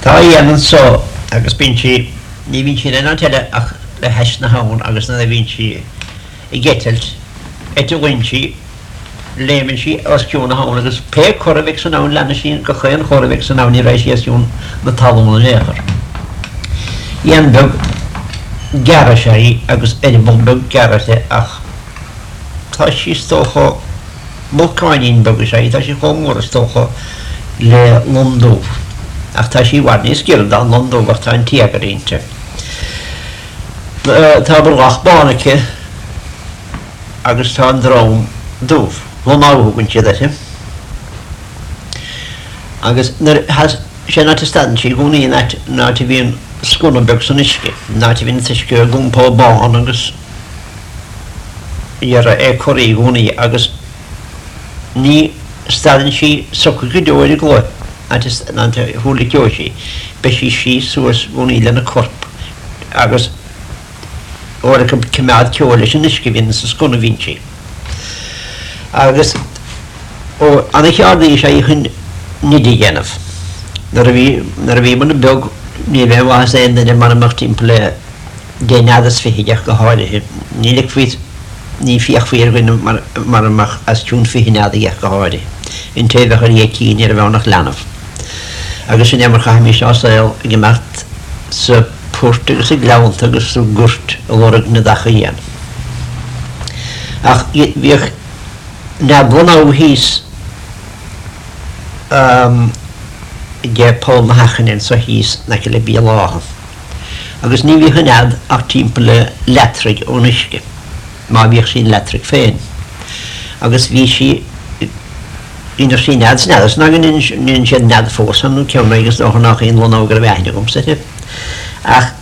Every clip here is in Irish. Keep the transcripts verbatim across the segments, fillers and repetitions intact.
Tá dhéanann so agus bíonn si ní bhíonn sin an teile ach le heis na hán agus na bhíonn si i gcétailt et a bhain si léimeann si os ciún na hán agus pe chorbhaic san nán lena sin go chéan chorbhaic san nán í rééis síún na talmna léchar. Dhéan beg geara sé agus éidir beg geara sé ach tá sí tócha mulcáinín beg sé tá sí chomór tócha le Londóh. Ach tá sí bhhaid níos gilda an Londóh ach tá an tíagarínte. Tá bhach bánacha agus tá an drám dúh bhil náthúgann siad é. Agus sé ná stadan sí gúnaí ná tí bhíon scúnabeg san isce, ná tí bhíon tuisce gúnpá bán agus ar é choirí gúnaí agus ní stadan sí socha go deoir i glóid. Nanta húla teoisi, be sí sí suas gúnaí lena corp agus óra go cymad ceola sin isce bhíon sa scúna bhín si. Agus ó anna cheardaí sé chun nidí dhéanamh. Nar a bhí man beg ní bheith bhás éan de man amach timppla déanadas fihiideach go háirithe. Níla faoit ní fioch faoir gine mar amach as tún fihineadaíach go háirithe. In téadh ar dhécín ar a bheannach leanamh. Agus sin émar chaimí se ásail gemacht sa púirt agus i gleabhanta agus sa gúirt a bhórag na dacha dhéan. Ach bhíoh na buna hís de Paul Mahachan sa hís na le bí láhan. Agus ní bhí chunead ach timppla le letric ó isce, má bhíoh sin letric féin. Agus bhí si inar sí nead sneadas ná gan níon siad nead fósan nó ceanna agus dócha nach on lona gur bheithne gom sa ach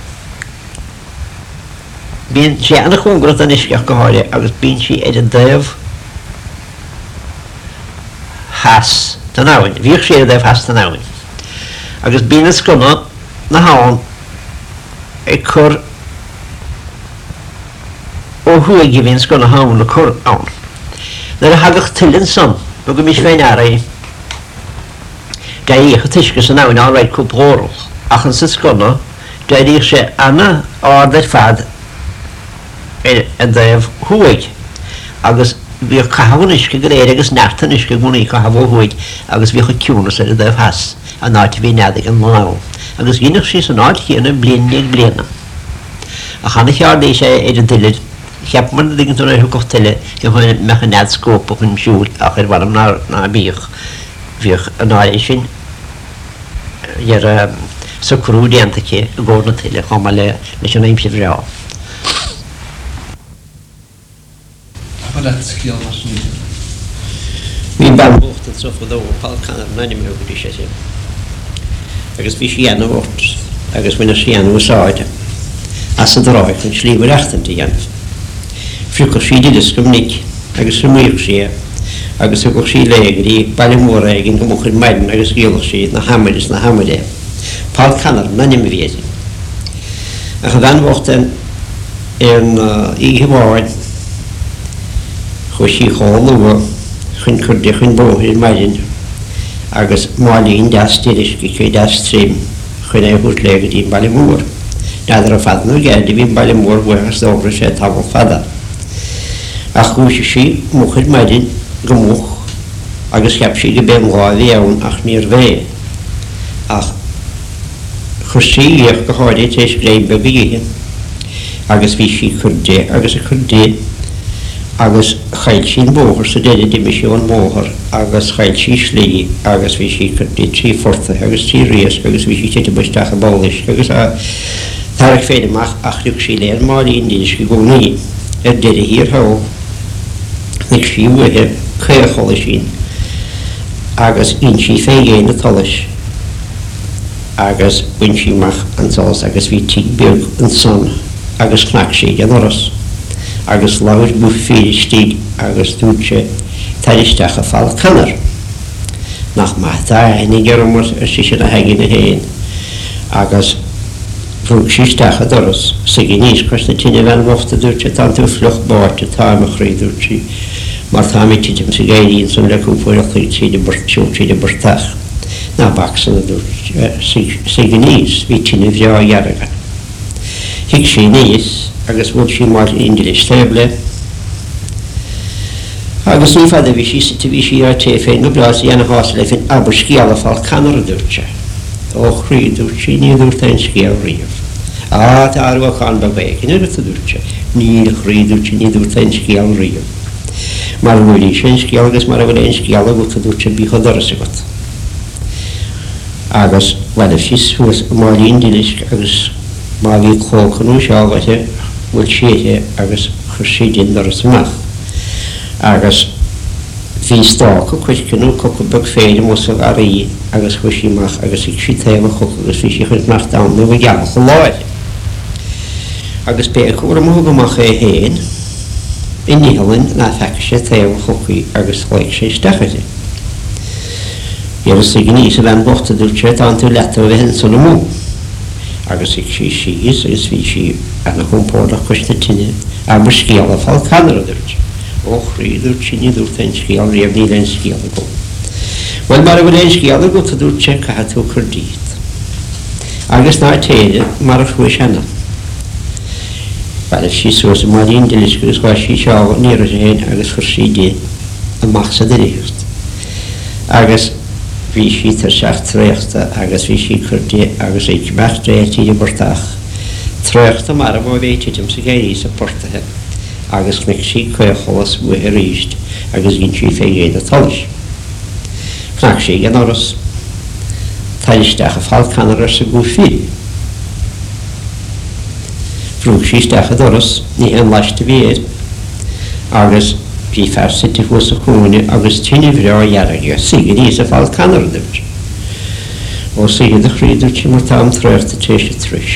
bíon sé anna chungrat an isceach go háire agus bíon si iad an daobh has den áhain, bhíoh sé a daobh has den áhain. Agus bíon an scona na hán ag chur ó thuaig bhíon scona hán le chur ann. Nar a hagach tuilinn son no go mis féin áraí daíocha tuisce san áin áráid cúpóral ach an sa scona daíoch sé anna áidir fad a daobh thuaig agus bhíoh cahabhain isce go réir agus neartan isce gúnaí cahabh thuaig agus bhíocha ciúnas ar a daobh has a náit bhí neadaigh an lá. Agus ghinach sí san áit chéanna bliana ag bliana. A chana cheardaí sé idir duile heb man dingen toen ik ook tellen, je gewoon met een net scope op een school, achter waarom naar naar bier, weer naar is in, je zo crude en dat je gewoon het hele gewoon maar le, met je neemt je vrouw. Maar dat skill was niet. Wie ben wordt het zo voor de Paul kan het nou niet meer goed is je. Er is wie je wordt, er is wanneer je aan het als het eruit, dan schrijven we rechten te gaan. Friúchar sí discomnic agus sa muoch sé agus go sí léige í bailmór gin go chun maidin agus géalach sí na hamaidis na hamaide. Paul Canar na nim bhéidir. A chu bhain in íhibháin chu sí chála chun chuirde chun bóthir maidin agus málaín deastíris go chu deastrím chun é chuút léige í bailmór. Neidir a fadnú gaidir bhín bailmór buchas dóbra sé tabal fada. Ach gúise sí mo chuid maidin go mch agus ceap sí go ben gáí ann ach níor bhé ach chur sííoch go háirí tééis réim be bhíhe agus bhí sí chudé agus a chudé agus chaid sin bóthir sa déidir dimisiún móthir agus chaid sí slí agus bhí sí chudé trí forta agus tí rias agus bhí sí téite buisteach a báis agus tarach féidirach ach luúg sí léir máíon díos go gcónaí ar deidir hir há nig sí bhuithe chuola sin agus in sí fé géana talis agus buin síach antálas agus bhí tí beag an son agus chnaic sé an oras agus láir bu féidirtí agus dúte taristeach a fáil canar nach maitá hanig gearmar ar si sin a hagin a héin agus Rúg sísteach a doras sa gníos cosna tíine bhean bhachta dúirte tá tú flucht báirte táim a chréidúirtí mar táimi tíidim sa géiríonn san leúpóireachtaí tíide burtú tíide burtach. na baxan a dúirt siganníos bhí tíine bheo dhearga. Hic sí níos agus bhfuil sí mar indilis teble. Agus ní fada bhí sí sa bhí sí ar té féin go blas dhéana hása le fin aber sciala fáil canar a dúirte. Ó chrí dúirt sí ní dúirt ein scial riamh. Á tá arú a chan ba bhéic, in a dúirte. Ní a chrí dúirt sí ní dúirt ein scial riamh. Mar bhfuil sé scial agus mar a bhfuil ein scial a bhúta dúirte bí chodoras a got. Agus bhfuil sí suas mar indilis agus má bhí cócanú seágaite bhfuil séte agus chur sí din doras amach. Agus bhí stácha cuiscinú coca bug féidir musal a raí agus chuisíach agus ag sí téime chuca agus bhí sí chud nach dána bh geach go láide. Agus bé chuair am thugamach é héin i níhalann ná feice sé téime chucaí agus chléic sé stechaide. Iar is ag níos a bhean bochta dúirte an tú leta bheith hen san mú. Agus ag sí síos agus bhí sí ana chumpórdach chuiste tinine aber scial a fáil canar a dúirte. Ó chríidir tíine dúirt ein scial riamh ní lein scial a go. Well mar a bhfuil ein scial a go a dúirte caithe tú chur díit. Agus ná téide mar a chuis hena. Well sí suas mar indilis agus gá sí seága níra sé héin agus chur sí dé amach sa diríocht. Agus bhí sí tar seach tréachta agus bhí sí chur dé agus éic meach dé tíide bortach. Tréachta mar a bh bhéititim sa géirí sa portathe. Agus mic sí chuir cholas bu a ríist agus ginn sí fé géad a talis. Cnach sí gan oras talisteach a fáil canar ar sa gú fíl. Brúg sí steach a doras ní an leiste bhéad agus bhí fersa tí fós a chúne agus tíine bhreo dhearga sigad níos a fáil canar a dúirt. Ó sigad a chríidir tí mar tám tréirta téise tris.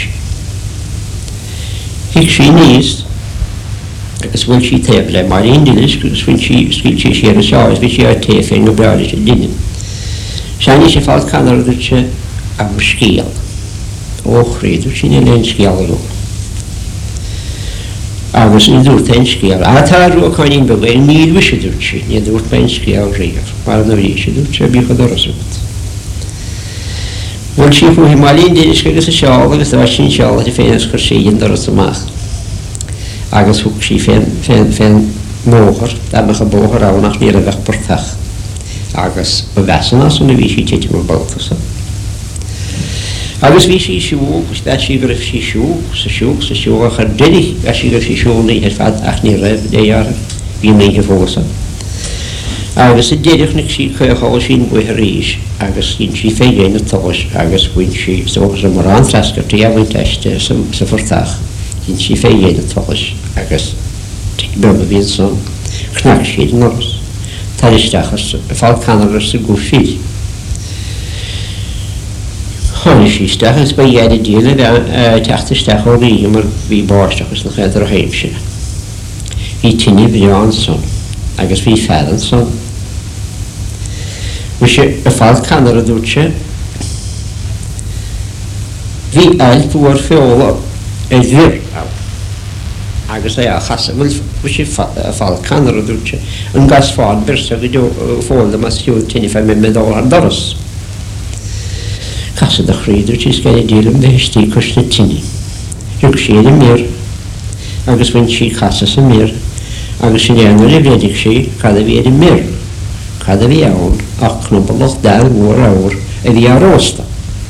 Hic sí níos agus bhfuil sí téib le mar indilis agus bhfuil sí sciil sí séar a seáis bhí sí ar té féin go breála sé duine. Seaní sé fáil canar a dúirte am scial. Ó chríidir sí ní lein scial a lú. Agus ní dúirt ein scial. A tá rú a cáin be bhfuil níl bhí sé dúirt sí, ní dúirt ben scial riamh. Mar na bhí sé dúirt sé bí go doras út. Bhfuil sí fuhí mar indilis agus a seáil agus a sin seáil a féinas chur sí in doras amach. Agus thug sí féin féin móchar darnach a bóchar ánach ní a bheith bortach. Agus ba bhesanna san na bhí sí téite mar baltasa. Agus bhí sí siúg, gus bheith sí go raibh sí siúg, sa siúg, sa siúg a chur duine a sí go sí siúg ní fad ach ní raibh déar bhí méige fósa. Agus a déireach nic sí chuir cháil sín buith a ríis agus ginn sí fé géine táis agus buin sí sogus a mar an trascar tí a bhain teiste sa fortach. Ginn sí fé géad a táis agus beba bhíon son cnach siad an oras. Talisteach a fáil canar ar sa gú fíl. Chana sí steach is ba dhéad a díla teachtasteach ó rí mar bhí báisteach is na chéadar a héim sin. Bhí tíine bhíán son agus bhí fedan son. Bhí sé a fáil canar a dúirte bhí eil bhuair feola é bhír agus é a chasa bhfuil sé fáil canar a dúirte an gas fáil birsa go fóilda mas siú tíine fé mé medál ar doras. Chasa a chríidir tí scaile dílam de histí cosna tíine. Rug siad a mér agus bhain sí chasa sa mér agus sin éanar a bhéidir sí cad a bhéad a mér. Cad a bhí ann ach cnúbalach dal mhór áir a bhí arósta.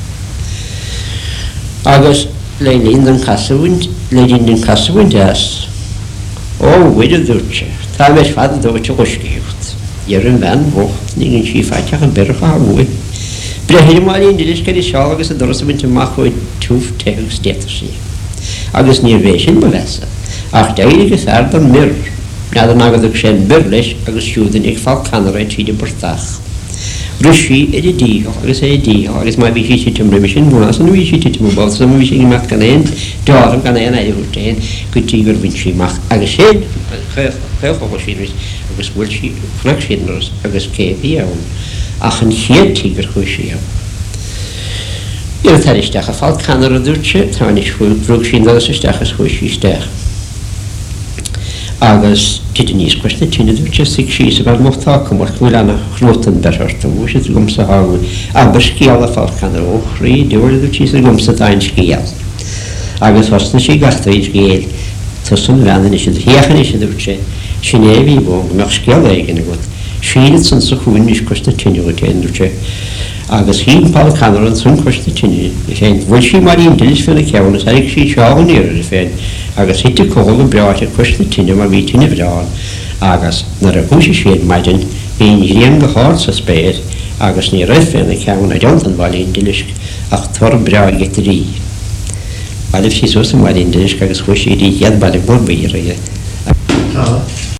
Agus le líon den casahaint, le líon den casahaint as. Ó, bhuiid a dúirte, tá meis fad a dúirte goscíocht. Iar an bhean bhocht, ní ginn sí fáteach an beirech a bhuaid. Brehir má líon dilis gael i seáil agus a doras a mynd ymach o'i túf teag stétar sí. Agus níor bhéis sin ba bhesa, ach deir agus ard an mir, nad an agad ag sé bir leis agus siúdan ag fáil canar ein tíide bortach. Rwysí er i dího, agus er i dího, agus mae fi si ti tymru mi sy'n mwna, sy'n fi si ti tymru bod, sy'n fi sy'n mach gan ein, dorym gan ein ei hwrt ein, gwyd ti fyr fynd si mach, agus hyn, chwch o sy'n rys, agus wyl si, ffnag sy'n rys, agus cef i iawn, ach yn hyn ti gyr chwy si iawn. I'r tar ystach a ffal canar o ddwrtse, ta'n eich frwg sy'n ddod ystach as chwy si ystach. agus tidníos cuaiste tíine dúte sig síos bhar mótá mar chuil anna chlótan berharta bhú sé gomsa háú aber scéala falcana ó chrí dúirú tí a gomsa dain scéal. Agus hosna sí gastaid géal tusan bheanna is iad héchan is dúte sinné bhí bóng meach scéala aigen go. Síad san sa chuin is cuaiste tíine go téan dúte. Agus hín pal canar an sun cuaiste tíine féin bhfuil sí mar íon dilis fina ceannas ag sí seágan íir féin agus hitte cóla breáte cuaiste tíine mar bhí tíine bhráin agus nar a bhúsi séad maidin bhíon rion go háir sa spéir agus ní raibh féna ceann a deantan bhilíon dilis ach tar breá getarí. Bailibh sí súsa mar íon dilis agus chuisi rí iad bailibh bor bhíir aige.